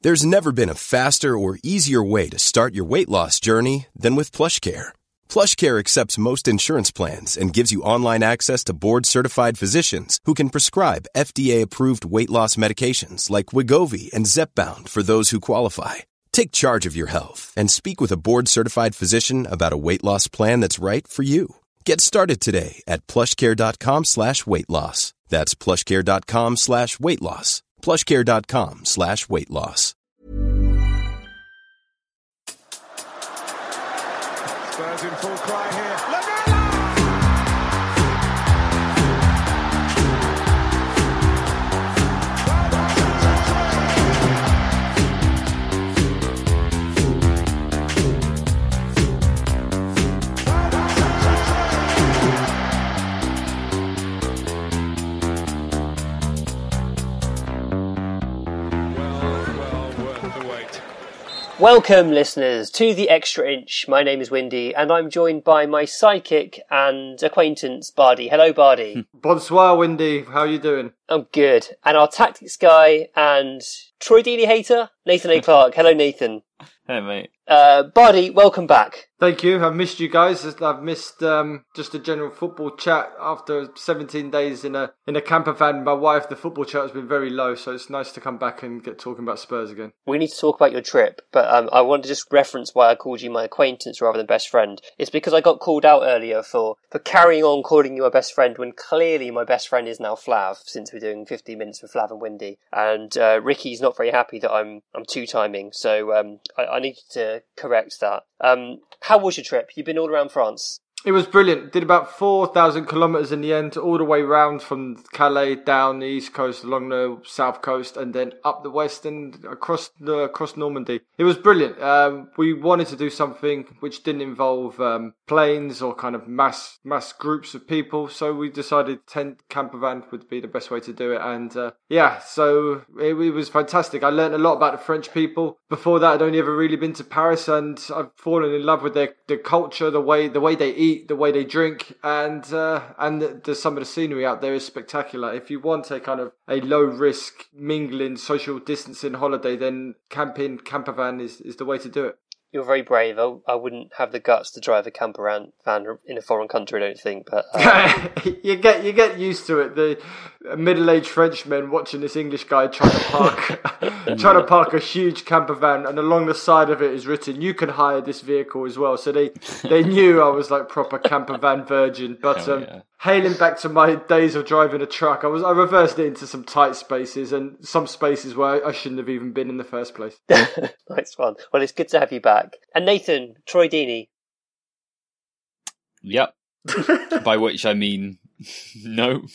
There's never been a faster or easier way to start your weight loss journey than with PlushCare. PlushCare accepts most insurance plans and gives you online access to board-certified physicians who can prescribe FDA-approved weight loss medications like Wegovy and Zepbound for those who qualify. Take charge of your health and speak with a board-certified physician about a weight loss plan that's right for you. Get started today at plushcare.com/weight loss. That's plushcare.com/weight loss. plushcare.com/weight loss. Spurs in full cry here. Welcome, listeners, to The Extra Inch. My name is Windy, and I'm joined by my sidekick and acquaintance, Bardi. Hello, Bardi. Bonsoir, Windy. How are you doing? I'm good. And our tactics guy and Troy Deeney hater, Nathan A. Clark. Hello, Nathan. Hey, mate. Bardi, welcome back. Thank you. I've missed you guys. I've missed just a general football chat after 17 days in a camper van. My wife, the football chat has been very low, so it's nice to come back and get talking about Spurs again. We need to talk about your trip, but I want to just reference why I called you my acquaintance rather than best friend. It's because I got called out earlier for carrying on calling you my best friend when clearly my best friend is now Flav, since we're doing 15 minutes with Flav and Windy. And Ricky's not very happy that I'm two-timing, so I needed to correct that. How was your trip? You've been all around France. It was brilliant. Did about 4,000 kilometres in the end, all the way round from Calais down the east coast, along the south coast, and then up the west and across Normandy. It was brilliant. We wanted to do something which didn't involve planes or kind of mass groups of people, so we decided tent camper van would be the best way to do it. And so it was fantastic. I learned a lot about the French people. Before that, I'd only ever really been to Paris, and I've fallen in love with their culture, the way they eat, the way they drink, and some of the scenery out there is spectacular. If you want a kind of a low risk mingling, social distancing holiday, then camper van is the way to do it. You're very brave. I wouldn't have the guts to drive a camper van in a foreign country, I don't think. But you get used to it. The middle-aged Frenchmen watching this English guy trying to park a huge camper van, and along the side of it is written, "You can hire this vehicle as well." So they knew I was like proper camper van virgin. But hailing back to my days of driving a truck, I reversed it into some tight spaces and some spaces where I shouldn't have even been in the first place. Nice one. Well, it's good to have you back. And Nathan, Troy Deeney. Yep. By which I mean, no.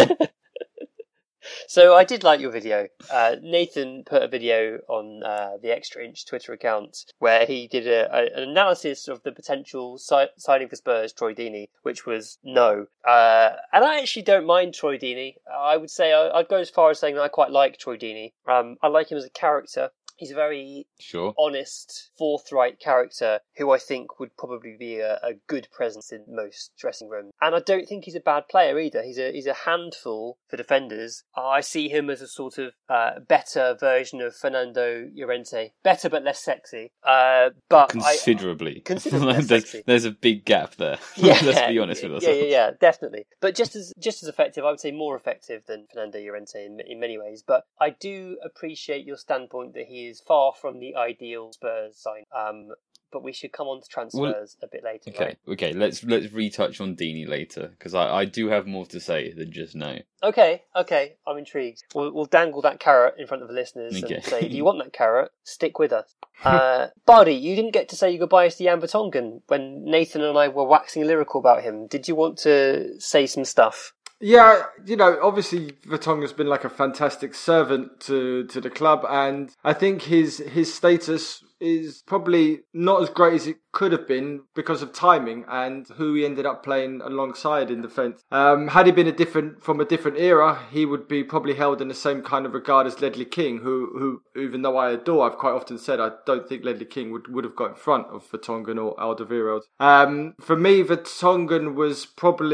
So I did like your video. Nathan put a video on the Extra Inch Twitter account where he did an analysis of the potential signing for Spurs, Troy Deeney, which was no. And I actually don't mind Troy Deeney. I would say I'd go as far as saying that I quite like Troy Deeney. I like him as a character. He's a very honest, forthright character who I think would probably be a good presence in most dressing rooms. And I don't think he's a bad player either. He's a handful for defenders. I see him as a sort of better version of Fernando Llorente. Better but less sexy. But considerably. Considerably less sexy. There's a big gap there. Yeah, let's be honest with ourselves. Yeah, definitely. But just as effective, I would say more effective than Fernando Llorente in many ways. But I do appreciate your standpoint that he is far from the ideal Spurs sign. But we should come on to transfers a bit later. Okay. Let's retouch on Deeney later, because I do have more to say than just now. Okay. I'm intrigued. We'll dangle that carrot in front of the listeners and say, if you want that carrot, stick with us. Bardi, you didn't get to say your goodbyes to Jan Vertonghen when Nathan and I were waxing lyrical about him. Did you want to say some stuff? Yeah, obviously Vertonghen's been like a fantastic servant to the club, and I think his status is probably not as great as it could have been because of timing and who he ended up playing alongside in defence. Had he been from a different era, he would be probably held in the same kind of regard as Ledley King, who even though I adore, I've quite often said I don't think Ledley King would have got in front of Vertonghen or Alderweireld. For me, Vertonghen was probably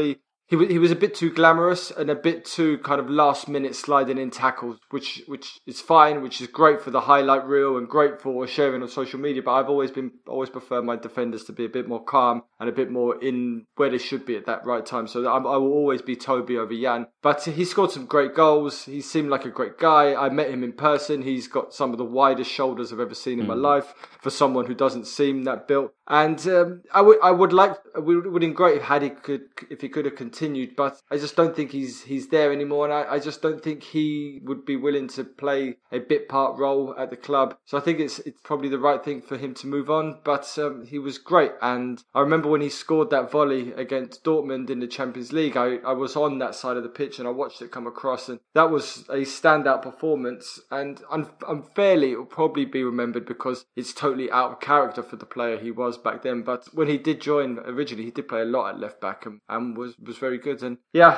He was a bit too glamorous and a bit too kind of last minute sliding in tackles, which is fine, which is great for the highlight reel and great for sharing on social media. But I've always preferred my defenders to be a bit more calm and a bit more in where they should be at that right time. So I will always be Toby over Jan. But he scored some great goals. He seemed like a great guy. I met him in person. He's got some of the widest shoulders I've ever seen in my life for someone who doesn't seem that built. And it would have been great if he could have continued, but I just don't think he's there anymore, and I just don't think he would be willing to play a bit part role at the club. So I think it's probably the right thing for him to move on. But he was great, and I remember when he scored that volley against Dortmund in the Champions League. I was on that side of the pitch and I watched it come across, and that was a standout performance. And unfairly, it will probably be remembered because it's totally out of character for the player he was back then. But when he did join originally, he did play a lot at left back and was very good. And yeah,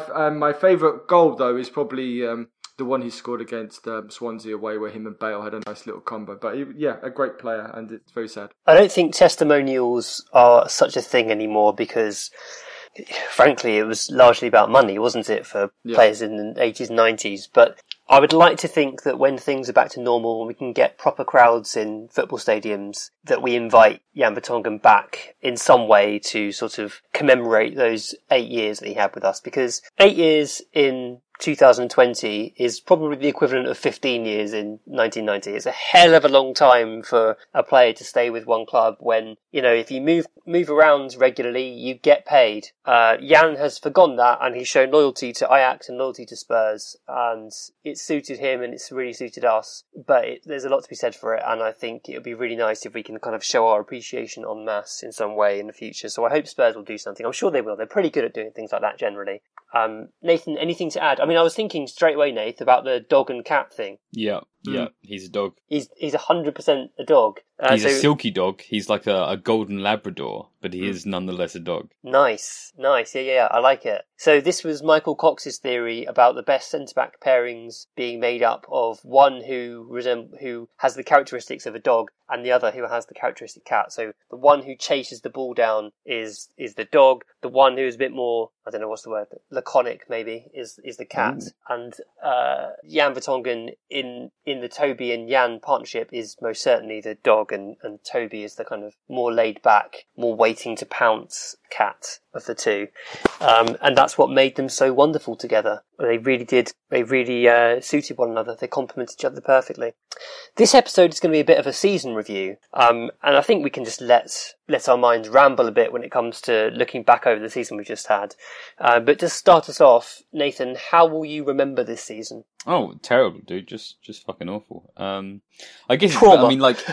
my favourite goal though is probably the one he scored against Swansea away, where him and Bale had a nice little combo. But a great player, and it's very sad. I don't think testimonials are such a thing anymore because, frankly, it was largely about money, wasn't it, for players in the 80s and 90s? But I would like to think that when things are back to normal and we can get proper crowds in football stadiums, that we invite Jan Vertonghen back in some way to sort of commemorate those 8 years that he had with us. Because 8 years in 2020 is probably the equivalent of 15 years in 1990. It's a hell of a long time for a player to stay with one club when, if you move around regularly, you get paid. Jan has forgotten that, and he's shown loyalty to Ajax and loyalty to Spurs, and it suited him and it's really suited us. But there's a lot to be said for it, and I think it would be really nice if we can kind of show our appreciation en masse in some way in the future. So I hope Spurs will do something. I'm sure they will. They're pretty good at doing things like that generally. Nathan, anything to add? I mean, I was thinking straight away, Nath, about the dog and cat thing. Yeah, he's a dog. He's 100% a dog. He's a silky dog. He's like a golden Labrador, but he is nonetheless a dog. Nice. Yeah, I like it. So this was Michael Cox's theory about the best centre-back pairings being made up of one who has the characteristics of a dog and the other who has the characteristic cat. So the one who chases the ball down is the dog. The one who is a bit more, I don't know what's the word, laconic maybe, is the cat. Ooh. And Jan Vertonghen in the Toby and Jan partnership is most certainly the dog, and Toby is the kind of more laid back, more waiting to pounce cat of the two. And that's what made them so wonderful together. They really suited one another. They complement each other perfectly. This episode is going to be a bit of a season review. And I think we can just let our minds ramble a bit when it comes to looking back over the season we just had. But to start us off, Nathan, how will you remember this season? Oh, terrible, dude. Just fucking awful. I guess trauma. I mean, like,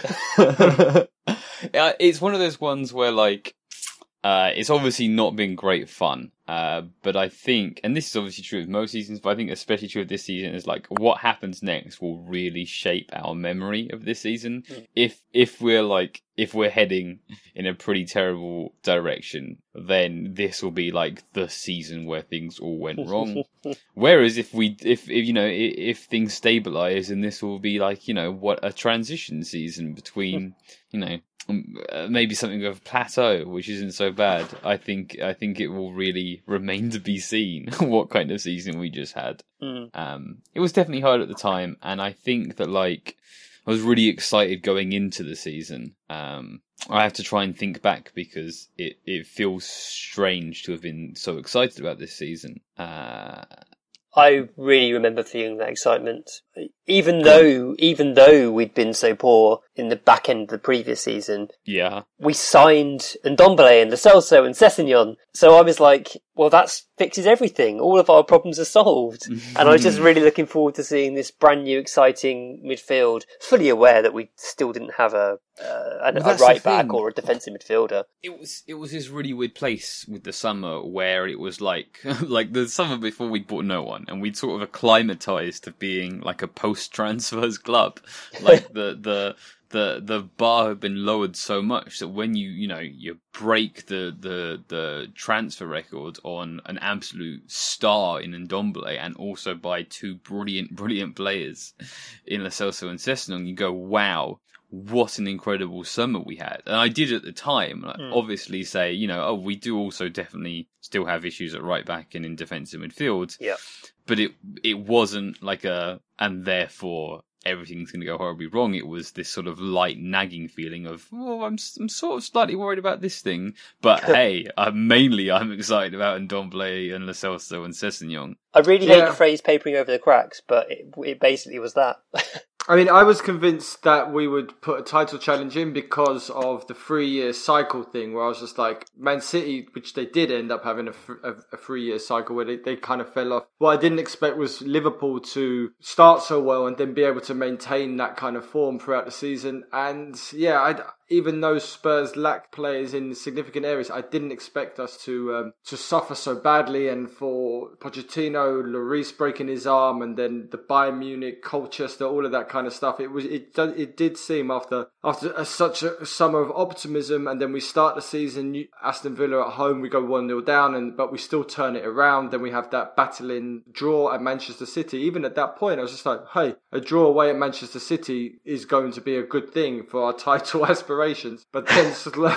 it's one of those ones where, like, it's obviously not been great fun. But I think, and this is obviously true of most seasons, but I think especially true of this season, is like what happens next will really shape our memory of this season. If we're heading in a pretty terrible direction, then this will be like the season where things all went wrong. Whereas if things stabilize, and this will be like, what a transition season between, maybe something of a plateau, which isn't so bad. I think it will really remain to be seen what kind of season we just had. It was definitely hard at the time, and I think that, like, I was really excited going into the season. I have to try and think back because it feels strange to have been so excited about this season. I really remember feeling that excitement. Even though we'd been so poor in the back end of the previous season, we signed Ndombele and Lo Celso and Sessegnon. So I was like, well, that fixes everything. All of our problems are solved. And I was just really looking forward to seeing this brand new, exciting midfield, fully aware that we still didn't have a right back or a defensive midfielder. It was this really weird place with the summer where it was like the summer before we'd bought no one, and we'd sort of acclimatized to being like a post-transfers club. Like the bar had been lowered so much that when you break the transfer record on an absolute star in Ndombele and also by two brilliant players in Lo Celso and Sessegnon, you go, wow, what an incredible summer we had. And I did at the time, obviously say, we do also definitely still have issues at right back and in defensive midfield. Yeah. But it wasn't like and therefore everything's going to go horribly wrong. It was this sort of light nagging feeling of, I'm sort of slightly worried about this thing, but hey, I'm excited about Ndombele and Lo Celso and Sessegnon. I really hate the phrase papering over the cracks, but it basically was that. I mean, I was convinced that we would put a title challenge in because of the 3-year cycle thing, where I was just like, Man City, which they did end up having a 3-year cycle where they kind of fell off. What I didn't expect was Liverpool to start so well and then be able to maintain that kind of form throughout the season. And even though Spurs lack players in significant areas, I didn't expect us to suffer so badly. And for Pochettino, Lloris breaking his arm, and then the Bayern Munich, Colchester, all of that kind of stuff. It did seem after such a summer of optimism, and then we start the season, Aston Villa at home, we go 1-0 down, but we still turn it around. Then we have that battling draw at Manchester City. Even at that point, I was just like, hey, a draw away at Manchester City is going to be a good thing for our title aspirations. But then slowly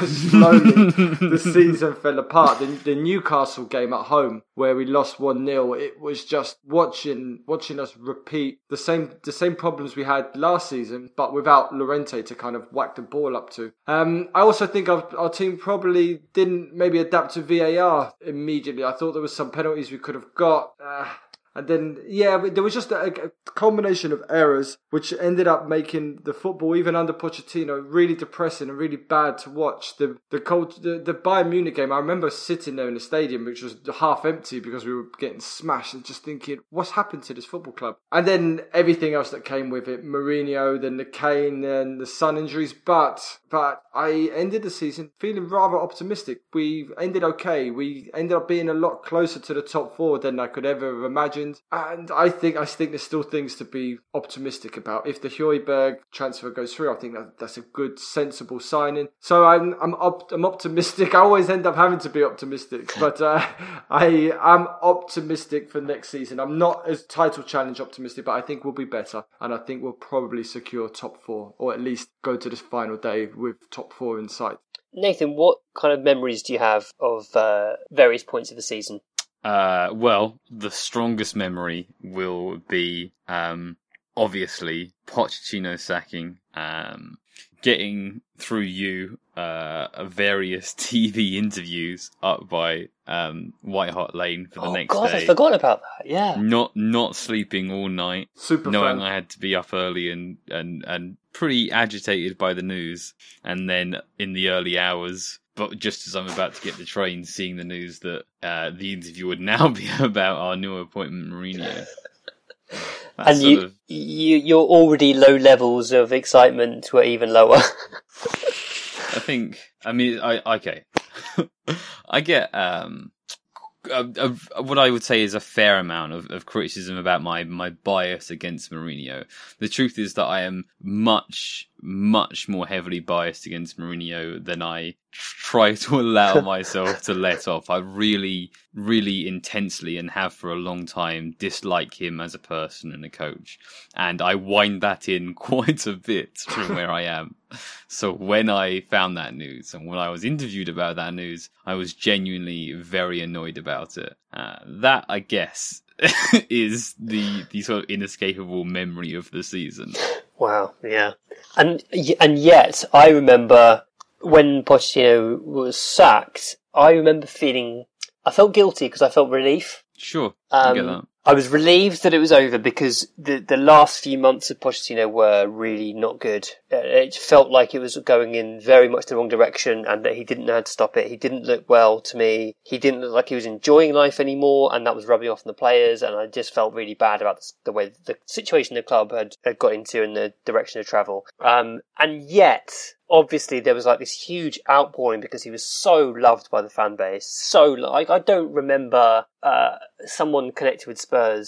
the season fell apart. The Newcastle game at home, where we lost 1-0, it was just watching us repeat the same problems we had last season, but without Llorente to kind of whack the ball up to. I also think our team probably didn't maybe adapt to VAR immediately. I thought there was some penalties we could have got. And then, there was just a combination of errors which ended up making the football, even under Pochettino, really depressing and really bad to watch. The Bayern Munich game, I remember sitting there in the stadium, which was half empty because we were getting smashed, and just thinking, what's happened to this football club? And then everything else that came with it, Mourinho, then the Kane, then the Son injuries. But I ended the season feeling rather optimistic. We ended okay. We ended up being a lot closer to the top 4 than I could ever have imagined. And I think there's still things to be optimistic about. If the Højbjerg transfer goes through, I think that's a good, sensible signing. So I'm optimistic. I always end up having to be optimistic, but I am optimistic for next season. I'm not as title challenge optimistic, but I think we'll be better, and I think we'll probably secure top 4, or at least go to this final day with top 4 in sight. Nathan, what kind of memories do you have of various points of the season? Well, the strongest memory will be, obviously, Pochettino sacking, getting through you, various TV interviews up by, White Hart Lane for the next day. Oh God, I forgot about that, yeah. Not sleeping all night. Knowing I had to be up early and pretty agitated by the news. And then in the early hours, but just as I'm about to get the train, seeing the news that the interview would now be about our new appointment, Mourinho. And your already low levels of excitement were even lower. Okay. I get what I would say is a fair amount of criticism about my bias against Mourinho. The truth is that I am much more heavily biased against Mourinho than I try to allow myself to let off. I really, really intensely, and have for a long time, dislike him as a person and a coach. And I wind that in quite a bit from where I am. So when I found that news, and when I was interviewed about that news, I was genuinely very annoyed about it. That, I guess, is the sort of inescapable memory of the season. Wow, yeah. And yet, I remember when Pochettino was sacked, I felt guilty because I felt relief. Sure, I get that. I was relieved that it was over because the last few months of Pochettino were really not good. It felt like it was going in very much the wrong direction, and that he didn't know how to stop it. He didn't look well to me. He didn't look like he was enjoying life anymore, and that was rubbing off on the players, and I just felt really bad about the way the situation the club had got into and the direction of travel. And yet, obviously, there was like this huge outpouring because he was so loved by the fan base. I don't remember someone connected with Spurs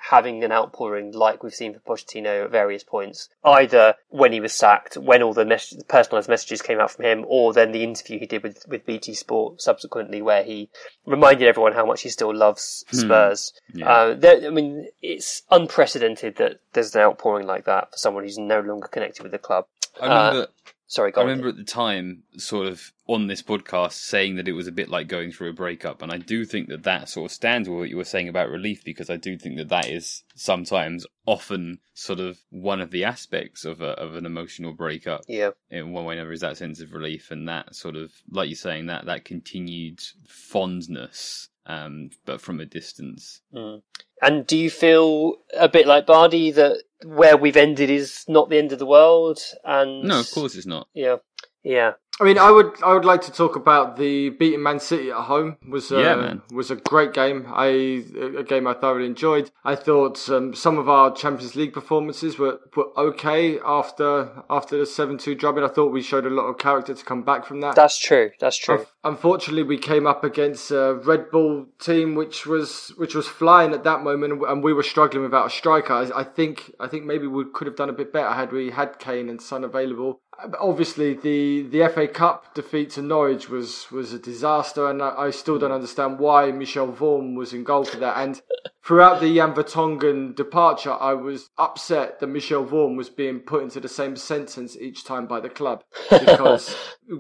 having an outpouring like we've seen for Pochettino at various points, either when he was sacked, when all the personalised messages came out from him, or then the interview he did with BT Sport subsequently, where he reminded everyone how much he still loves Spurs. Yeah. It's unprecedented that there's an outpouring like that for someone who's no longer connected with the club. I remember on. at the time, sort of on this podcast, saying that it was a bit like going through a breakup, and I do think that sort of stands with what you were saying about relief, because I do think that is sometimes, often, sort of one of the aspects of an emotional breakup. Yeah. In one way or another, is that sense of relief and that sort of, like you're saying, that continued fondness, but from a distance. Mm. And do you feel a bit like Bardi that where we've ended is not the end of the world? And no, of course it's not. Yeah. I mean, I would like to talk about the beating Man City at home. Was a great game. A game I thoroughly enjoyed. I thought some of our Champions League performances were okay after the 7-2 drubbing. I thought we showed a lot of character to come back from that. That's true. Unfortunately, we came up against a Red Bull team which was flying at that moment, and we were struggling without a striker. I think maybe we could have done a bit better had we had Kane and Son available. Obviously, the FA Cup defeat to Norwich was a disaster, and I still don't understand why Michel Vorm was in goal for that. And throughout the Jan Vertonghen departure, I was upset that Michel Vorm was being put into the same sentence each time by the club, because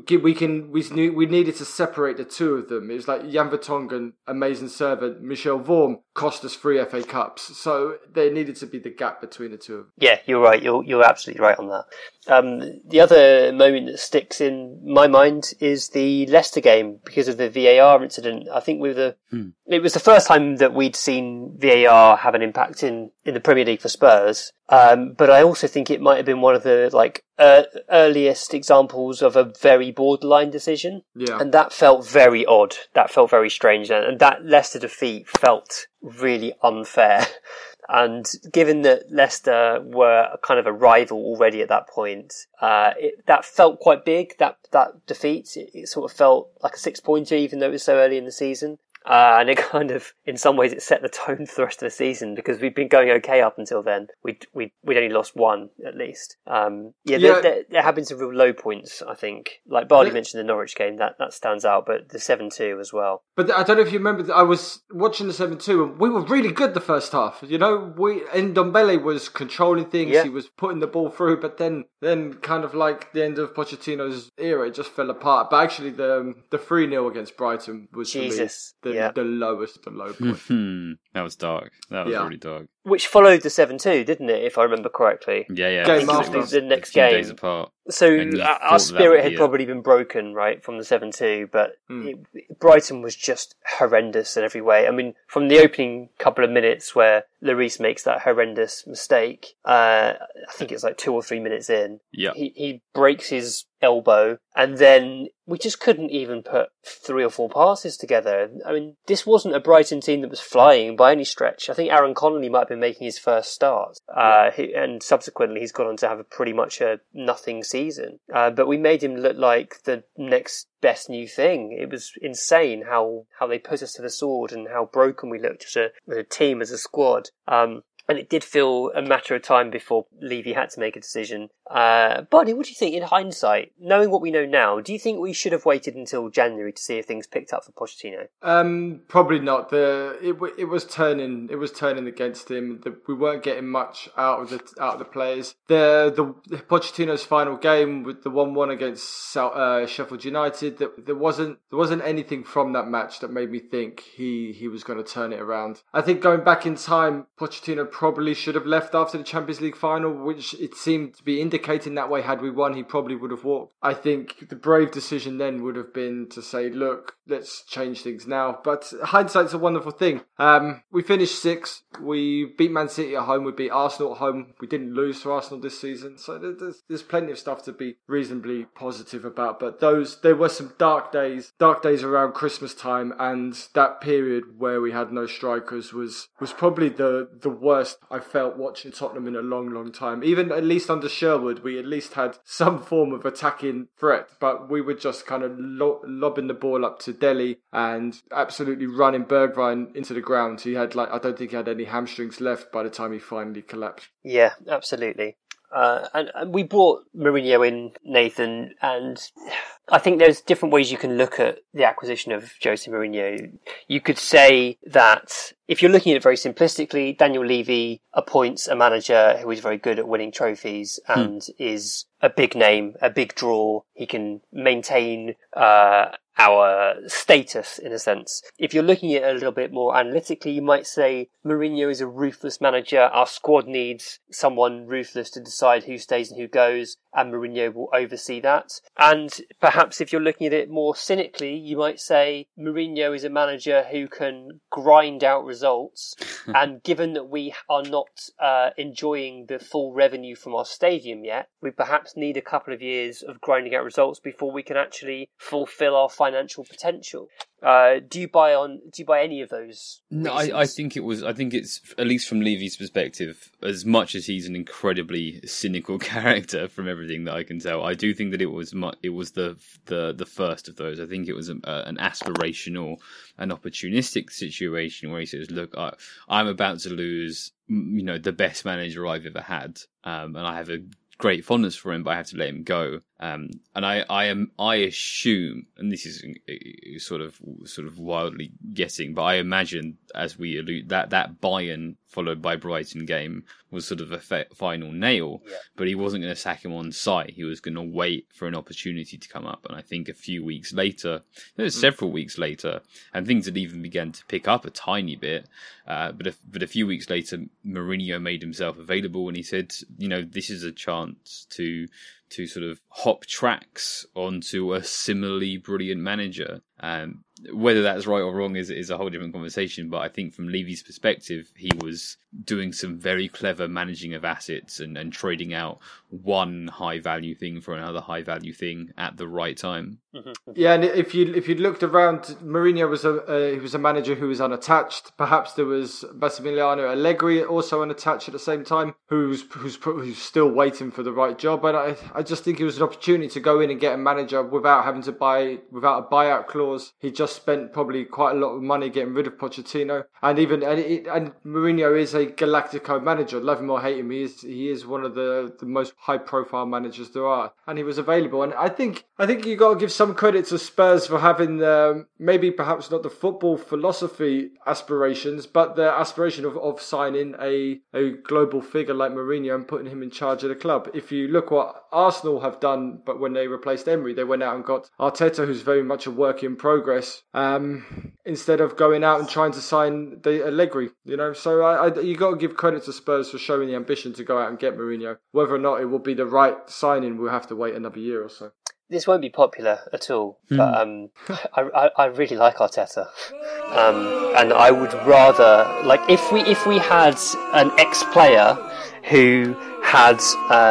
we needed to separate the two of them. It was like Jan Vertonghen, amazing servant. Michel Vorm cost us 3 FA Cups, so there needed to be the gap between the two of them. Yeah, you're right. You're absolutely right on that. The other moment that sticks in my mind is the Leicester game because of the VAR incident. I think it was the first time that we'd seen VAR have an impact in the Premier League for Spurs. But I also think it might have been one of the earliest examples of a very borderline decision. Yeah. And that felt very odd. That felt very strange. And that Leicester defeat felt really unfair. And given that Leicester were kind of a rival already at that point, that felt quite big, that defeat. It sort of felt like a 6-pointer, even though it was so early in the season. And it kind of, in some ways, it set the tone for the rest of the season because we'd been going okay up until then. We'd only lost one, at least. There have been some real low points, I think. Like Bardi mentioned the Norwich game, that stands out, but the 7-2 as well. But I don't know if you remember, I was watching the 7-2 and we were really good the first half. You know, Ndombele was controlling things, He was putting the ball through, but then kind of like the end of Pochettino's era, it just fell apart. But actually, the 3-0 against Brighton was for me the lowest of low point. That was dark. That was really dark. Which followed the 7-2, didn't it, if I remember correctly? Yeah. Game after. The next game. Days apart. So our spirit had probably been broken, right, from the 7-2, but Brighton was just horrendous in every way. I mean, from the opening couple of minutes where Lloris makes that horrendous mistake, I think it's like 2 or 3 minutes in, he breaks his elbow, and then we just couldn't even put 3 or 4 passes together. I mean, this wasn't a Brighton team that was flying by any stretch. I think Aaron Connolly might have been making his first start, and subsequently he's gone on to have a pretty much a nothing season. But we made him look like the next best new thing. It was insane how they put us to the sword and how broken we looked as a team, as a squad. And it did feel a matter of time before Levy had to make a decision. Barney, what do you think in hindsight? Knowing what we know now, do you think we should have waited until January to see if things picked up for Pochettino? Probably not. It was turning against him. We weren't getting much out of the players. The Pochettino's final game with the 1-1 against Sheffield United, there wasn't anything from that match that made me think he was going to turn it around. I think going back in time, Pochettino probably should have left after the Champions League final, which it seemed to be indicating that way. Had we won, he probably would have walked. I think the brave decision then would have been to say, look, let's change things now. But hindsight's a wonderful thing. We finished 6th. We beat Man City at home. We beat Arsenal at home. We didn't lose to Arsenal this season. So there's plenty of stuff to be reasonably positive about. But there were some dark days around Christmas time, and that period where we had no strikers was probably the worst I felt watching Tottenham in a long, long time. Even at least under Sherwood, forward, we at least had some form of attacking threat, but we were just kind of lobbing the ball up to Dele and absolutely running Bergwijn into the ground. He had I don't think he had any hamstrings left by the time he finally collapsed. Yeah, absolutely. And we brought Mourinho in, Nathan, and I think there's different ways you can look at the acquisition of Jose Mourinho. You could say that if you're looking at it very simplistically, Daniel Levy appoints a manager who is very good at winning trophies and is a big name, a big draw. He can maintain our status, in a sense. If you're looking at it a little bit more analytically, you might say Mourinho is a ruthless manager. Our squad needs someone ruthless to decide who stays and who goes, and Mourinho will oversee that. And perhaps if you're looking at it more cynically, you might say Mourinho is a manager who can grind out results. And given that we are not enjoying the full revenue from our stadium yet, we perhaps need a couple of years of grinding out results before we can actually fulfill our financial potential. Do you buy any of those? No, I think it's, at least from Levy's perspective, as much as he's an incredibly cynical character from everything that I can tell, I do think that it was the first of those. I think it was an aspirational, an opportunistic situation where he says, "Look, I'm about to lose, the best manager I've ever had, and I have a great fondness for him, but I have to let him go." And I assume, and this is sort of wildly guessing, but I imagine, as we allude, that Bayern followed by Brighton game was sort of a final nail. Yeah. But he wasn't going to sack him on sight. He was going to wait for an opportunity to come up. And I think a few weeks later, several weeks later, and things had even begun to pick up a tiny bit. But a few weeks later, Mourinho made himself available, and he said, this is a chance to sort of hop tracks onto a similarly brilliant manager. Whether that's right or wrong is a whole different conversation, but I think from Levy's perspective, he was doing some very clever managing of assets and trading out one high value thing for another high value thing at the right time. Mm-hmm. Yeah, and if you looked around, Mourinho was a manager who was unattached. Perhaps there was Massimiliano Allegri also unattached at the same time, who's still waiting for the right job. And I just think it was an opportunity to go in and get a manager without having to without a buyout clause. He just spent probably quite a lot of money getting rid of Pochettino, and Mourinho is a Galactico manager. Love him or hate him, he is one of the most high profile managers there are, and he was available. And I think you got to give some credit to Spurs for having maybe perhaps not the football philosophy aspirations, but the aspiration of signing a global figure like Mourinho and putting him in charge of the club. If you look what Arsenal have done, but when they replaced Emery, they went out and got Arteta, who's very much a work in progress, instead of going out and trying to sign the Allegri. So you got to give credit to Spurs for showing the ambition to go out and get Mourinho. Whether or not it will be the right signing, we'll have to wait another year or so. This won't be popular at all, but I really like Arteta, and I would rather, if we had an ex-player who had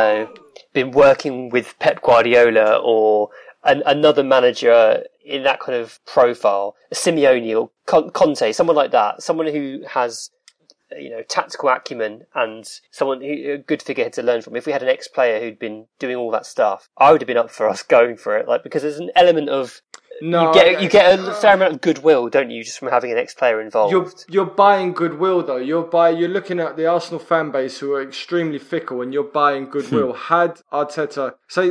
been working with Pep Guardiola or another manager in that kind of profile, Simeone or Conte, someone like that, someone who has tactical acumen and someone a good figurehead to learn from. If we had an ex-player who'd been doing all that stuff, I would have been up for us going for it, because there's an element of you get a fair amount of goodwill, don't you, just from having an ex-player involved? You're buying goodwill, though. You're looking at the Arsenal fan base, who are extremely fickle, and you're buying goodwill. Had Arteta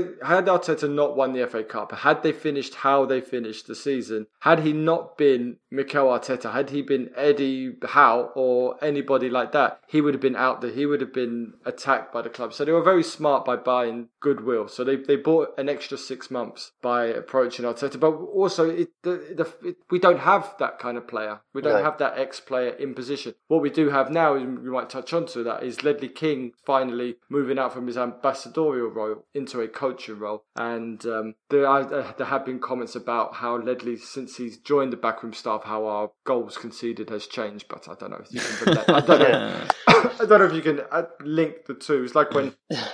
not won the FA Cup, had they finished how they finished the season, had he not been Mikel Arteta, had he been Eddie Howe or anybody like that, he would have been out there. He would have been attacked by the club. So they were very smart by buying goodwill. So they bought an extra 6 months by approaching Arteta. But also, we don't have that kind of player. We don't have that ex-player in position. What we do have now, and we might touch on to that, is Ledley King finally moving out from his ambassadorial role into a coaching role. And there have been comments about how Ledley, since he's joined the backroom staff, how our goals conceded has changed. But I don't know if you can I don't know if you can link the two. It's like when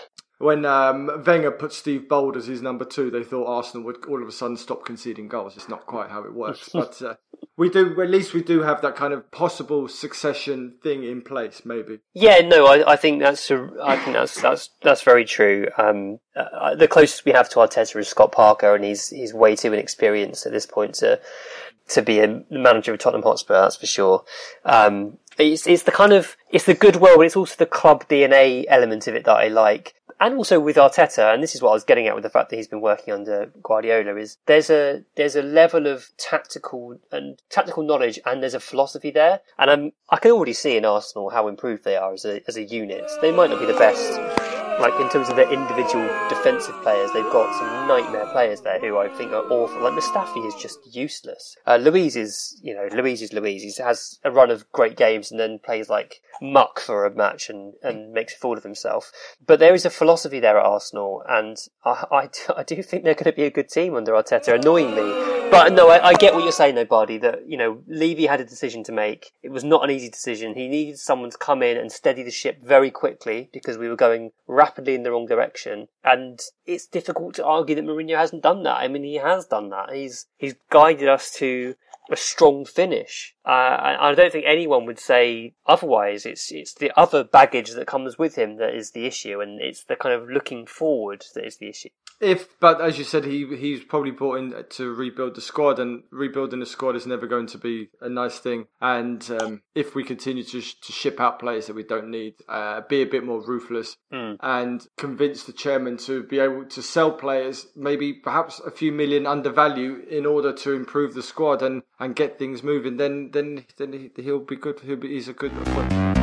when Wenger put Steve Bold as his number 2, they thought Arsenal would all of a sudden stop conceding goals. It's not quite how it works, but at least we do have that kind of possible succession thing in place, maybe. Yeah, no, I think that's very true. The closest we have to Arteta is Scott Parker, and he's way too inexperienced at this point to be a manager of Tottenham Hotspur. That's for sure. It's the goodwill, but it's also the club DNA element of it that I like. And also with Arteta, and this is what I was getting at with the fact that he's been working under Guardiola, is there's a level of tactical knowledge, and there's a philosophy there. And I can already see in Arsenal how improved they are as a unit. They might not be the best, like in terms of their individual defensive players. They've got some nightmare players there who I think are awful. Like Mustafi is just useless. Luiz is Luiz. He has a run of great games and then plays like muck for a match and makes a fool of himself. But there is a philosophy there at Arsenal, and I do think they're going to be a good team under Arteta, annoyingly. But no, I get what you're saying though, Bardi, that, Levy had a decision to make. It was not an easy decision. He needed someone to come in and steady the ship very quickly because we were going rapidly in the wrong direction. And it's difficult to argue that Mourinho hasn't done that. I mean, he has done that. He's guided us to a strong finish. I don't think anyone would say otherwise. It's the other baggage that comes with him that is the issue, and it's the kind of looking forward that is the issue. But as you said, he's probably brought in to rebuild the squad, and rebuilding the squad is never going to be a nice thing. And if we continue to ship out players that we don't need, be a bit more ruthless and convince the chairman to be able to sell players, maybe perhaps a few million under value in order to improve the squad and get things moving, then he'll be good. He's a good appointment.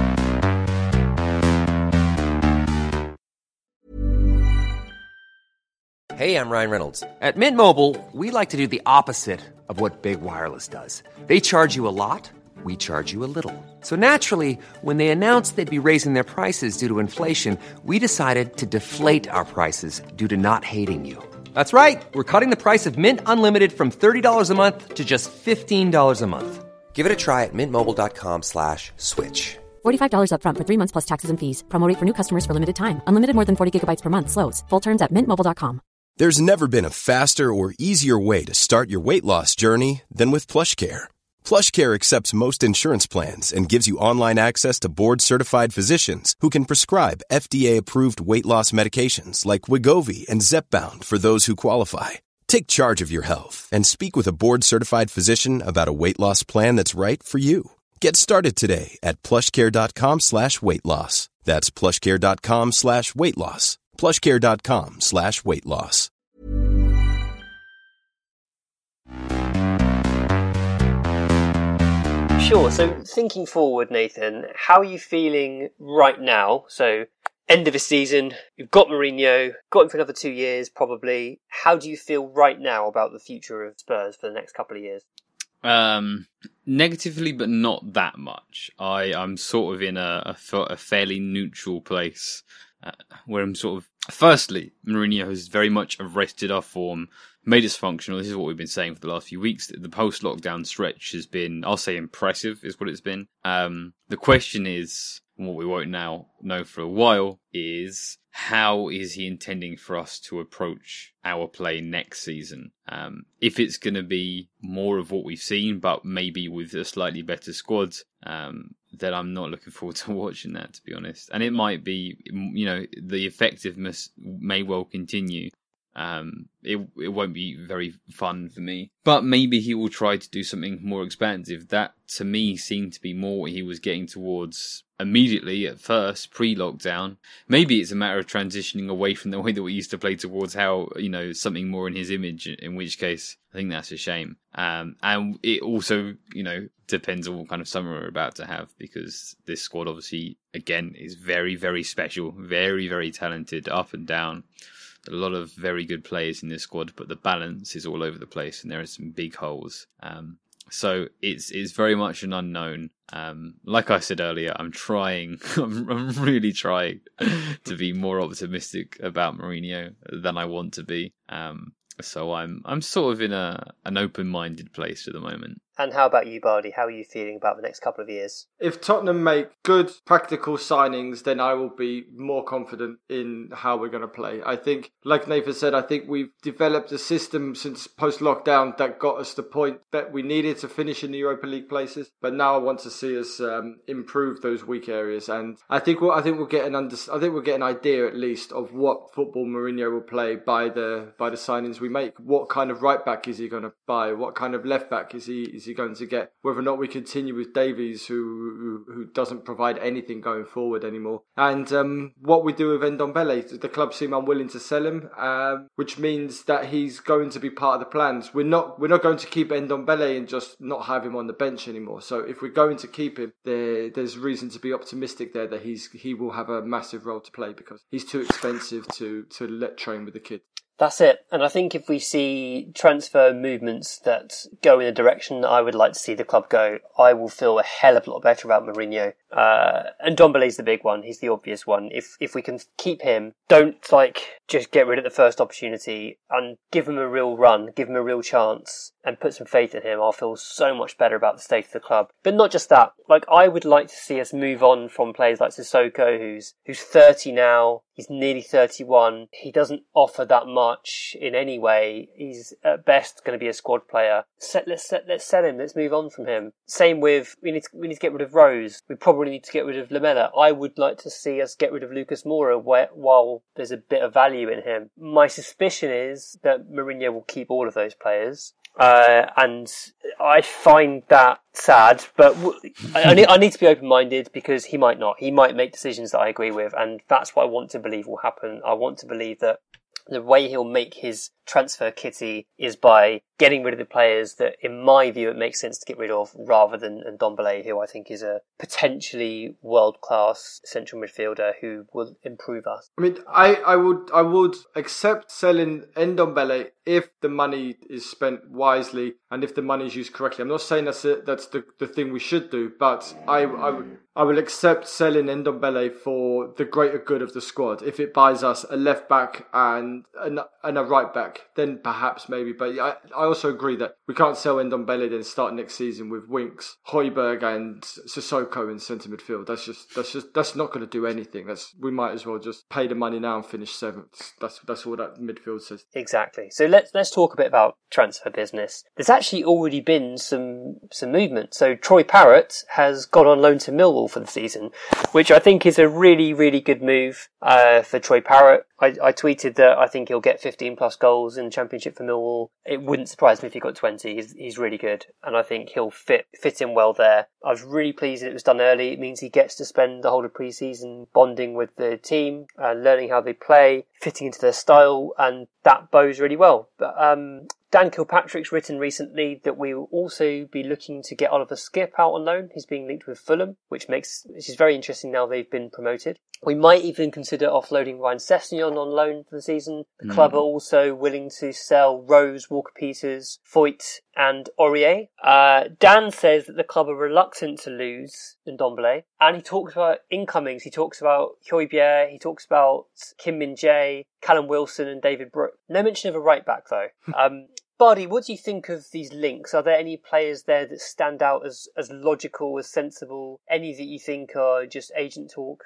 Hey, I'm Ryan Reynolds. At Mint Mobile, we like to do the opposite of what Big Wireless does. They charge you a lot, we charge you a little. So naturally, when they announced they'd be raising their prices due to inflation, we decided to deflate our prices due to not hating you. That's right. We're cutting the price of Mint Unlimited from $30 a month to just $15 a month. Give it a try at mintmobile.com/switch. $45 up front for 3 months plus taxes and fees. Promo rate for new customers for limited time. Unlimited more than 40 gigabytes per month slows. Full terms at mintmobile.com. There's never been a faster or easier way to start your weight loss journey than with PlushCare. PlushCare accepts most insurance plans and gives you online access to board-certified physicians who can prescribe FDA-approved weight loss medications like Wegovy and Zepbound for those who qualify. Take charge of your health and speak with a board-certified physician about a weight loss plan that's right for you. Get started today at plushcare.com/weight loss. That's plushcare.com/weight loss. plushcare.com/weight loss. Sure, so thinking forward, Nathan, how are you feeling right now? So, end of the season, you've got Mourinho, got him for another 2 years probably. How do you feel right now about the future of Spurs for the next couple of years? Negatively, but not that much. I'm sort of in a fairly neutral place where I'm sort of... Firstly, Mourinho has very much arrested our form, made us functional. This is what we've been saying for the last few weeks. The post-lockdown stretch has been, I'll say, impressive is what it's been. The question is, what we won't now know for a while, is how is he intending for us to approach our play next season? If it's going to be more of what we've seen, but maybe with a slightly better squad, then I'm not looking forward to watching that, to be honest. And it might be, the effectiveness may well continue. It won't be very fun for me. But maybe he will try to do something more expansive. That, to me, seemed to be more what he was getting towards immediately at first, pre-lockdown. Maybe it's a matter of transitioning away from the way that we used to play towards how, something more in his image, in which case I think that's a shame. And it also, depends on what kind of summer we're about to have, because this squad obviously, again, is very, very special, very, very talented, up and down. A lot of very good players in this squad, but the balance is all over the place and there are some big holes. So it's very much an unknown. Like I said earlier, I'm trying. I'm really trying to be more optimistic about Mourinho than I want to be. So I'm sort of in an open-minded place at the moment. And how about you, Bardi? How are you feeling about the next couple of years? If Tottenham make good, practical signings, then I will be more confident in how we're going to play. I think, like Nathan said, I think we've developed a system since post-lockdown that got us the point that we needed to finish in the Europa League places. But now I want to see us improve those weak areas, and I think we'll get an idea at least of what football Mourinho will play by the signings we make. What kind of right back is he going to buy? What kind of left back is he going to get? Whether or not we continue with Davies, who doesn't provide anything going forward anymore, and what we do with Ndombele. The club seem unwilling to sell him, which means that he's going to be part of the plans. We're not going to keep Ndombele and just not have him on the bench anymore. So if we're going to keep him, there's reason to be optimistic there that he will have a massive role to play, because he's too expensive to let train with the kid. That's it. And I think if we see transfer movements that go in the direction that I would like to see the club go, I will feel a hell of a lot better about Mourinho. And Ndombele's the big one. He's the obvious one. If we can keep him, don't just get rid of the first opportunity and give him a real run, give him a real chance and put some faith in him. I'll feel so much better about the state of the club. But not just that. I would like to see us move on from players like Sissoko, who's 30 now. He's nearly 31. He doesn't offer that much in any way. He's at best going to be a squad player. Let's sell him. Let's move on from him. Same with, we need to get rid of Rose. We probably need to get rid of Lamela. I would like to see us get rid of Lucas Moura while there's a bit of value in him. My suspicion is that Mourinho will keep all of those players. And I find that sad, but I need to be open-minded, because he might not. He might make decisions that I agree with, and that's what I want to believe will happen. I want to believe that the way he'll make his transfer kitty is by getting rid of the players that, in my view, it makes sense to get rid of, rather than Ndombele, who I think is a potentially world-class central midfielder who will improve us. I mean, I would accept selling Ndombele if the money is spent wisely and if the money is used correctly. I'm not saying that's the thing we should do, but I will accept selling Ndombele for the greater good of the squad. If it buys us a left back and a right back, then perhaps maybe. But I also agree that we can't sell Ndombele then start next season with Winks, Højbjerg and Sissoko in centre midfield. That's not going to do anything. We might as well just pay the money now and finish 7th. That's all that midfield says. Exactly. So let's talk a bit about transfer business. There's actually already been some movement. So Troy Parrott has gone on loan to Millwall for the season, which I think is a really, really good move for Troy Parrott. I tweeted that I think he'll get 15 plus goals in the Championship for Millwall. It wouldn't surprise me if he got 20. He's really good, and I think he'll fit in well there. I was really pleased that it was done early. It means he gets to spend the whole of pre-season bonding with the team, learning how they play, fitting into their style, and that bodes really well. But Dan Kilpatrick's written recently that we will also be looking to get Oliver Skipp out on loan. He's being linked with Fulham, which is very interesting now they've been promoted. We might even consider offloading Ryan Sessegnon on loan for the season. The club are also willing to sell Rose, Walker-Peters, Foyt and Aurier. Dan says that the club are reluctant to lose Ndombele, and he talks about incomings. He talks about Højbjerg, he talks about Kim Min-jae, Callum Wilson and David Brooke. No mention of a right back though. Bardi, what do you think of these links? Are there any players there that stand out as logical, as sensible? Any that you think are just agent talk?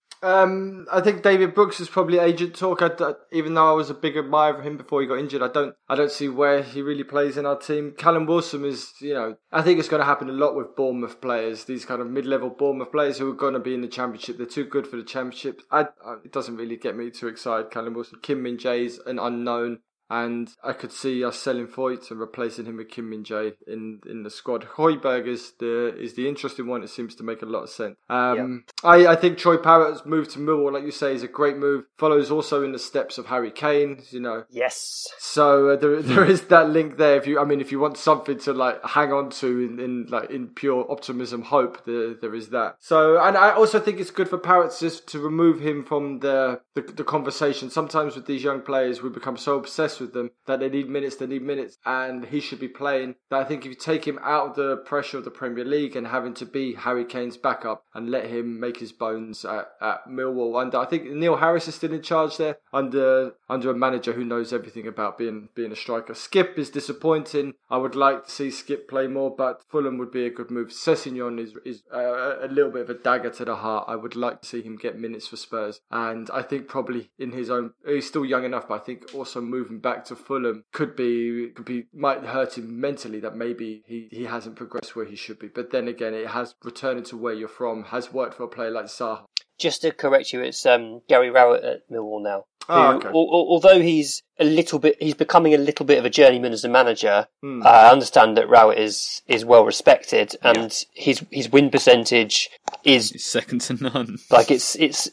I think David Brooks is probably agent talk. Even though I was a big admirer of him before he got injured, I don't see where he really plays in our team. Callum Wilson is, I think it's going to happen a lot with Bournemouth players. These kind of mid-level Bournemouth players who are going to be in the Championship. They're too good for the Championship. It doesn't really get me too excited. Callum Wilson, Kim Min-jae's an unknown. And I could see us selling Foyt and replacing him with Kim Min-jae in the squad. Højbjerg is the interesting one. It seems to make a lot of sense. I think Troy Parrott's move to Millwall, like you say, is a great move. Follows also in the steps of Harry Kane. Yes. So there is that link there. If you want something to hang on to in pure optimism, hope, there is that. So, and I also think it's good for Parrott just to remove him from the conversation. Sometimes with these young players, we become so obsessed impressed with them, that they need minutes, and he should be playing. That I think if you take him out of the pressure of the Premier League and having to be Harry Kane's backup and let him make his bones at Millwall, and I think Neil Harris is still in charge there under a manager who knows everything about being a striker. Skip is disappointing. I would like to see Skip play more, but Fulham would be a good move. Sessegnon is a little bit of a dagger to the heart. I would like to see him get minutes for Spurs, and I think probably in his own, he's still young enough, but I think also moving back to Fulham might hurt him mentally, that maybe he hasn't progressed where he should be. But then again, it has returning to where you're from has worked for a player like Zaha. Just to correct you, it's Gary Rowett at Millwall now. Okay. Although he's becoming a little bit of a journeyman as a manager. I understand that Rowett is well respected, and his win percentage is second to none. Like it's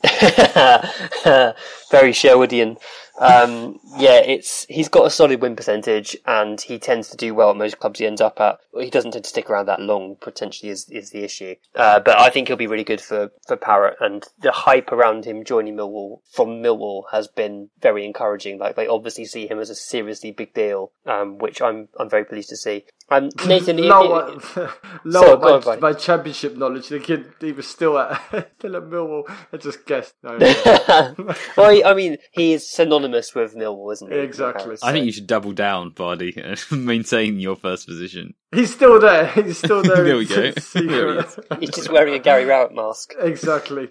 very Sherwoodian. He's got a solid win percentage, and he tends to do well at most clubs he ends up at. He doesn't tend to stick around that long, potentially, is the issue. But I think he'll be really good for Parrott, and the hype around him joining Millwall has been very encouraging. Like, they obviously see him as a seriously big deal, which I'm very pleased to see. Nathan, my championship knowledge. The kid, he was still at Millwall. I just guessed. No. Well, I mean, he is synonymous with Millwall, isn't he? Exactly. I think you should double down, Bardi, and maintain your first position. He's still there. There we go. He's just wearing a Gary Rowett mask. Exactly.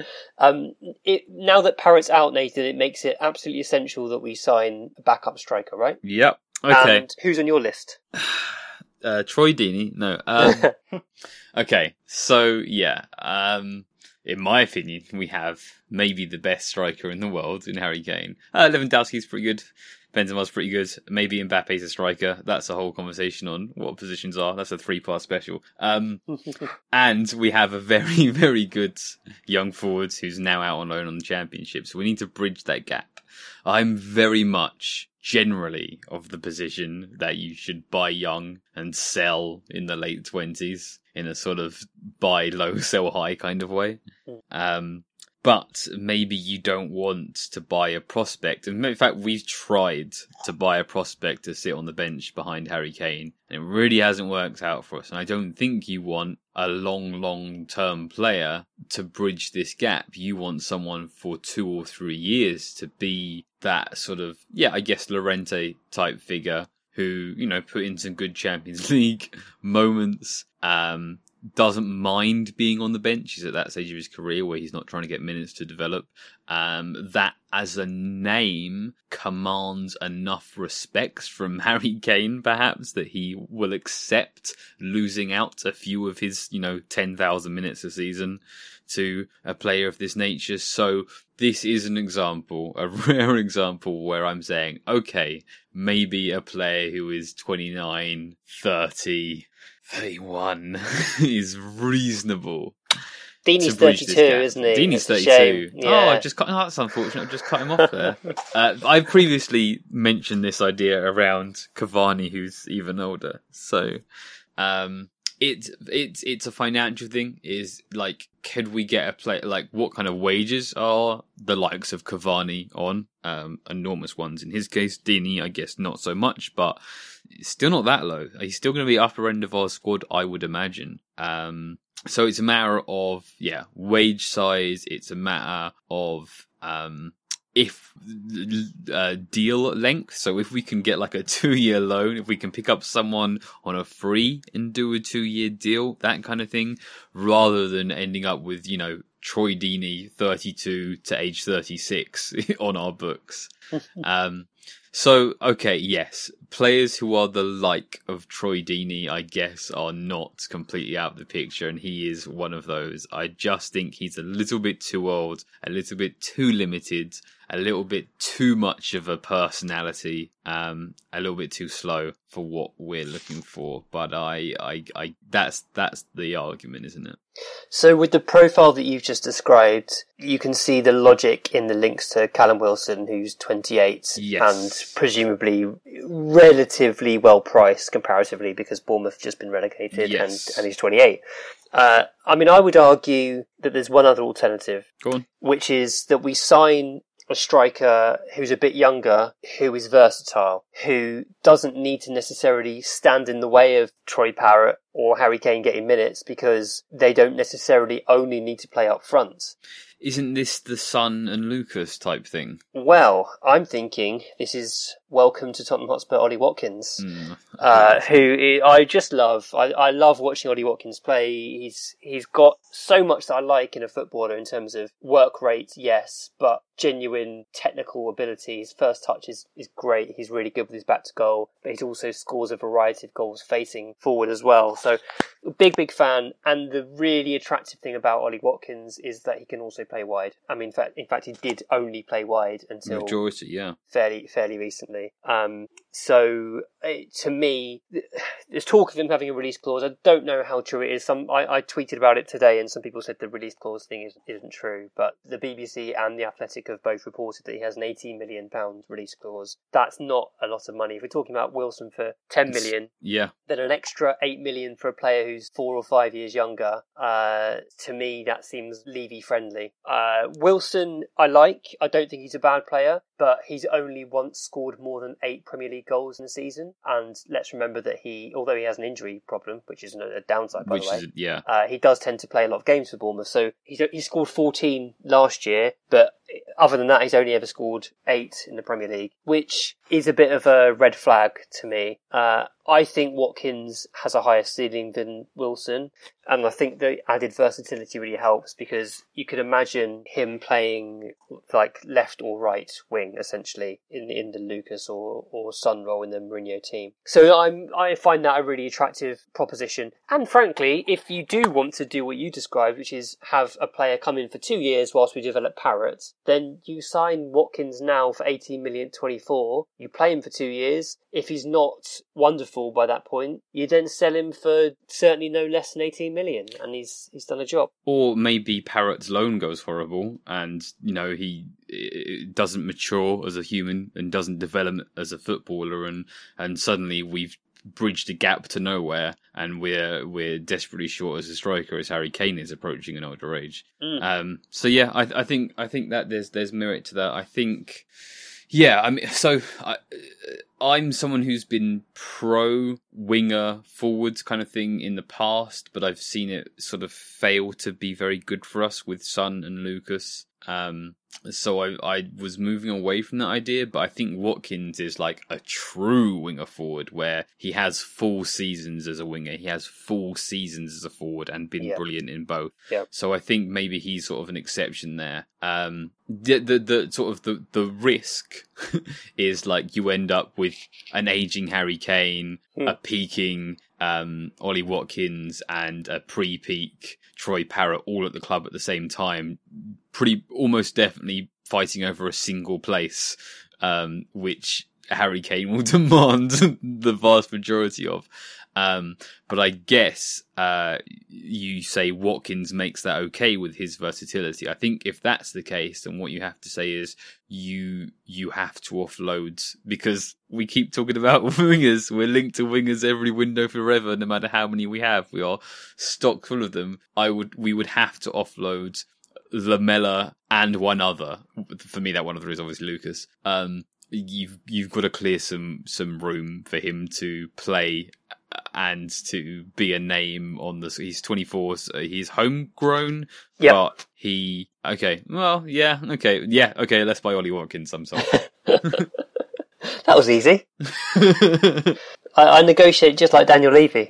Now that Parrott's out, Nathan, it makes it absolutely essential that we sign a backup striker, right? Yep. Okay. And who's on your list? Troy Deeney. No. Okay. So yeah. In my opinion, we have maybe the best striker in the world in Harry Kane. Lewandowski's pretty good. Benzema's pretty good. Maybe Mbappe's a striker. That's a whole conversation on what positions are. That's a 3-part special. And we have a very, very good young forward who's now out on loan on the Championship. So we need to bridge that gap. I'm very much generally of the position that you should buy young and sell in the late 20s in a sort of buy low, sell high kind of way. But maybe you don't want to buy a prospect. And in fact, we've tried to buy a prospect to sit on the bench behind Harry Kane, and it really hasn't worked out for us. And I don't think you want a long-term player to bridge this gap. You want someone for 2 or 3 years to be that sort of, I guess, Llorente type figure who, put in some good Champions League moments, doesn't mind being on the bench. He's at that stage of his career where he's not trying to get minutes to develop. That as a name commands enough respect from Harry Kane, perhaps, that he will accept losing out a few of his, 10,000 minutes a season to a player of this nature. So this is an example, a rare example, where I'm saying, okay, maybe a player who is 29, 30, 31 is reasonable. Deeney's 32, isn't he? Deeney's 32. Yeah. That's unfortunate. I've just cut him off there. I've previously mentioned this idea around Cavani, who's even older. So, it's a financial thing. Is like, could we get a play? Like, what kind of wages are the likes of Cavani on? Enormous ones in his case. Deeney, I guess, not so much, but it's still not that low. He's still going to be upper end of our squad, I would imagine. So it's a matter of wage size. It's a matter of deal length. So if we can get like a 2-year loan, if we can pick up someone on a free and do a 2-year deal, that kind of thing, rather than ending up with, Troy Deeney, 32 to age 36 on our books. So, okay, yes, players who are the like of Troy Deeney, I guess, are not completely out of the picture, and he is one of those. I just think he's a little bit too old, a little bit too limited, a little bit too much of a personality, a little bit too slow for what we're looking for. But that's the argument, isn't it? So with the profile that you've just described, you can see the logic in the links to Callum Wilson, who's 28 and presumably relatively well priced comparatively because Bournemouth have just been relegated and he's 28. I would argue that there's one other alternative, which is that we sign a striker who's a bit younger, who is versatile, who doesn't need to necessarily stand in the way of Troy Parrott or Harry Kane getting minutes because they don't necessarily only need to play up front. Isn't this the Son and Lucas type thing? Well, I'm thinking this is welcome to Tottenham Hotspur Ollie Watkins, who I just love. I love watching Ollie Watkins play. He's got so much that I like in a footballer in terms of work rate, yes, but genuine technical ability. His first touch is great. He's really good with his back to goal, but he also scores a variety of goals facing forward as well. So big fan. And the really attractive thing about Ollie Watkins is that he can also play wide. I mean, in fact, he did only play wide until majority, yeah, fairly recently. So to me, there's talk of him having a release clause. I don't know how true it is. I tweeted about it today, and some people said the release clause thing isn't true. But the BBC and the Athletic have both reported that he has an £18 million release clause. That's not a lot of money. If we're talking about Wilson for $10 million, yeah, then an extra $8 million for a player who's 4 or 5 years younger. To me, that seems Levy friendly. Wilson, I don't think he's a bad player, but he's only once scored more than 8 Premier League goals in a season. And let's remember that although he has an injury problem, which is a downside, by the way, he does tend to play a lot of games for Bournemouth. So he scored 14 last year, but other than that, he's only ever scored 8 in the Premier League, which is a bit of a red flag to me. I think Watkins has a higher ceiling than Wilson, and I think the added versatility really helps because you could imagine him playing like left or right wing, essentially, in the Lucas or Son role in the Mourinho team. So I find that a really attractive proposition. And frankly, if you do want to do what you described, which is have a player come in for 2 years whilst we develop Parrott, then you sign Watkins now for 18 million 24. You play him for 2 years. If he's not wonderful by that point, you then sell him for certainly no less than 18 million, and he's done a job. Or maybe Parrott's loan goes horrible, and he doesn't mature as a human and doesn't develop as a footballer, and suddenly we've bridged a gap to nowhere, and we're desperately short as a striker as Harry Kane is approaching an older age. So yeah, I think that there's merit to that. I think. Yeah, I mean, so I'm someone who's been pro winger forwards kind of thing in the past, but I've seen it sort of fail to be very good for us with Son and Lucas. So I was moving away from that idea, but I think Watkins is like a true winger forward where he has full seasons as a winger, he has full seasons as a forward and been brilliant in both. Yep. So I think maybe he's sort of an exception there. The sort of the risk is like you end up with an aging Harry Kane, a peaking Ollie Watkins, and a pre-peak Troy Parrott all at the club at the same time, pretty almost definitely fighting over a single place, which Harry Kane will demand the vast majority of. But I guess you say Watkins makes that okay with his versatility. I think if that's the case, then what you have to say is you have to offload, because we keep talking about wingers. We're linked to wingers every window forever, no matter how many we have. We are stock full of them. We would have to offload Lamela and one other. For me, that one other is obviously Lucas. You've got to clear some room for him to play and to be a name on the. He's 24, so he's homegrown. Yeah, but let's buy Ollie Watkins some sort. That was easy. I negotiate just like Daniel Levy.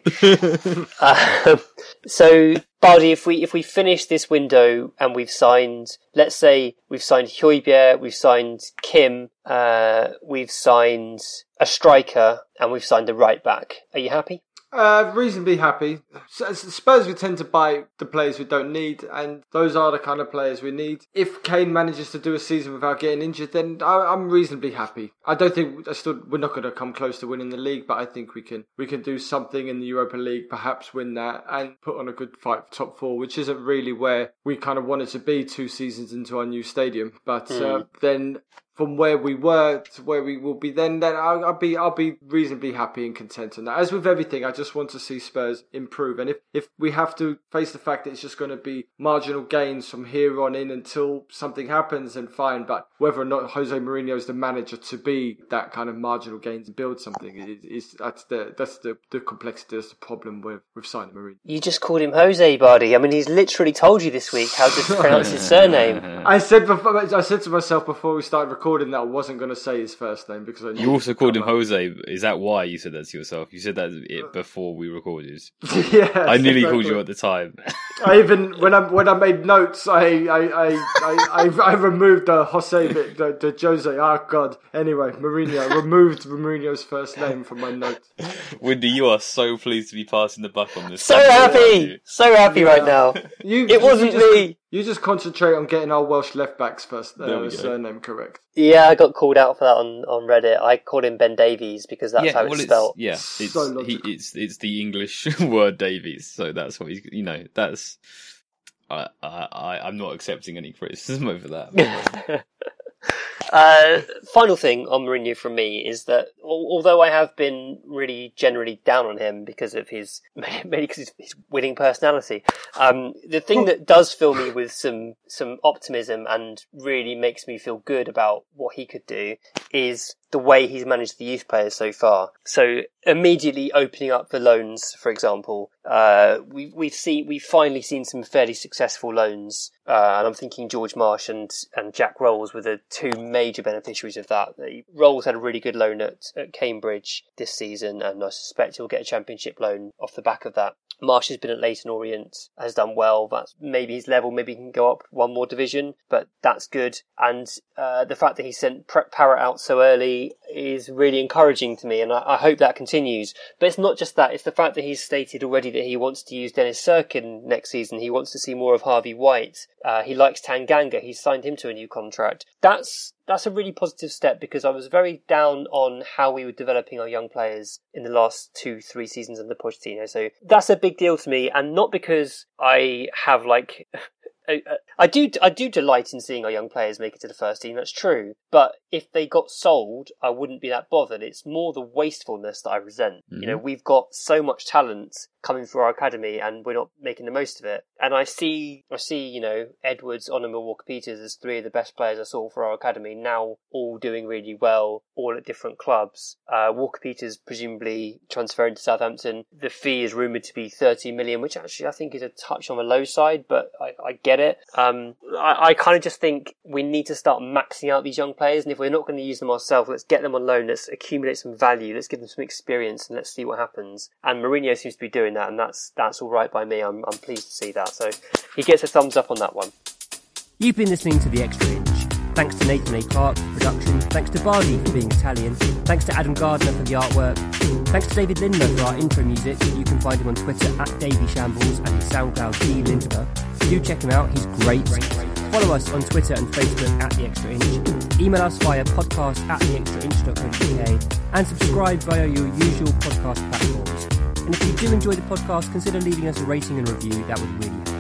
So, Bardi, if we finish this window and we've signed, let's say we've signed Højbjerg, we've signed Kim, we've signed a striker, and we've signed a right back. Are you happy? Reasonably happy. Spurs, we tend to buy the players we don't need, and those are the kind of players we need. If Kane manages to do a season without getting injured, then I'm reasonably happy. I don't think we're not going to come close to winning the league, but I think we can do something in the Europa League, perhaps win that, and put on a good fight for top 4, which isn't really where we kind of wanted to be 2 seasons into our new stadium. But then from where we were to where we will be, then I'll be reasonably happy and content on that. As with everything, I just want to see Spurs improve, and if we have to face the fact that it's just going to be marginal gains from here on in until something happens, then fine. But whether or not Jose Mourinho is the manager to be that kind of marginal gains and build something, that's the complexity, that's the problem with signing Mourinho. You just called him Jose, Bardi. I mean, he's literally told you this week how to pronounce his surname. I said to myself before we started recording that I wasn't going to say his first name because I knew you also called him Jose. Is that why you said that to yourself? You said that before we recorded. Yeah, I nearly called you at the time. I even when I made notes, I removed the Jose bit, the Jose. Oh God. Anyway, Mourinho, removed Mourinho's first name from my notes. Windy, you are so pleased to be passing the buck on this. So happy right now. It wasn't me. You just concentrate on getting our Welsh left back's first surname correct. Yeah, I got called out for that on Reddit. I called him Ben Davies because that's how it's spelled. It's the English word Davies, so that's what he's. That's. I'm not accepting any criticism over that. Final thing on Mourinho from me is that although I have been really generally down on him because of his winning personality, the thing that does fill me with some optimism and really makes me feel good about what he could do is the way he's managed the youth players so far. So immediately opening up the loans, for example, we've finally seen some fairly successful loans, and I'm thinking George Marsh and Jack Rolls were the two major beneficiaries of that. Rolls had a really good loan at Cambridge this season, and I suspect he'll get a championship loan off the back of that. Marsh has been at Leyton Orient, has done well. That's maybe his level. Maybe he can go up one more division, but that's good. And the fact that he sent Parrott out so early is really encouraging to me, and I hope that continues. But it's not just that. It's the fact that he's stated already that he wants to use Dennis Sirkin next season. He wants to see more of Harvey White. He likes Tanganga. He's signed him to a new contract. That's a really positive step because I was very down on how we were developing our young players in the last 2-3 seasons under Pochettino. So that's a big deal to me, and not because I have I do delight in seeing our young players make it to the first team, that's true. But if they got sold, I wouldn't be that bothered. It's more the wastefulness that I resent. Mm-hmm. We've got so much talent coming through our academy and we're not making the most of it. And I see, Edwards, Onoma, Walker-Peters as three of the best players I saw for our academy, now all doing really well, all at different clubs. Walker-Peters presumably transferring to Southampton. The fee is rumoured to be 30 million, which actually I think is a touch on the low side, but I get it. I kind of just think we need to start maxing out these young players, and if we're not going to use them ourselves, let's get them on loan, let's accumulate some value, let's give them some experience, and let's see what happens. And Mourinho seems to be doing that, and that's all right by me. I'm pleased to see that. So he gets a thumbs up on that one. You've been listening to The Extra Inch. Thanks to Nathan A. Clark for production. Thanks to Bardi for being Italian. Thanks to Adam Gardner for the artwork. Thanks to David Lindner for our intro music. You can find him on Twitter at Davy Shambles and his SoundCloud D Lindner. Do check him out, he's great. Follow us on Twitter and Facebook at The Extra Inch. Email us via podcast@theextrainch.co.uk and subscribe via your usual podcast platforms. And if you do enjoy the podcast, consider leaving us a rating and review, that would really help.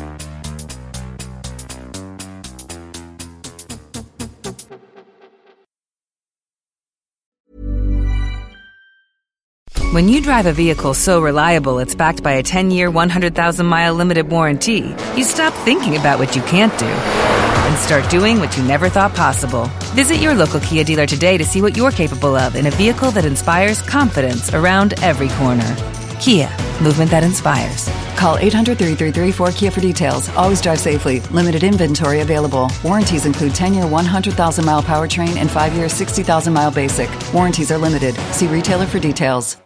When you drive a vehicle so reliable it's backed by a 10-year, 100,000-mile limited warranty, you stop thinking about what you can't do and start doing what you never thought possible. Visit your local Kia dealer today to see what you're capable of in a vehicle that inspires confidence around every corner. Kia, movement that inspires. Call 800-333-4KIA for details. Always drive safely. Limited inventory available. Warranties include 10-year, 100,000-mile powertrain and 5-year, 60,000-mile basic. Warranties are limited. See retailer for details.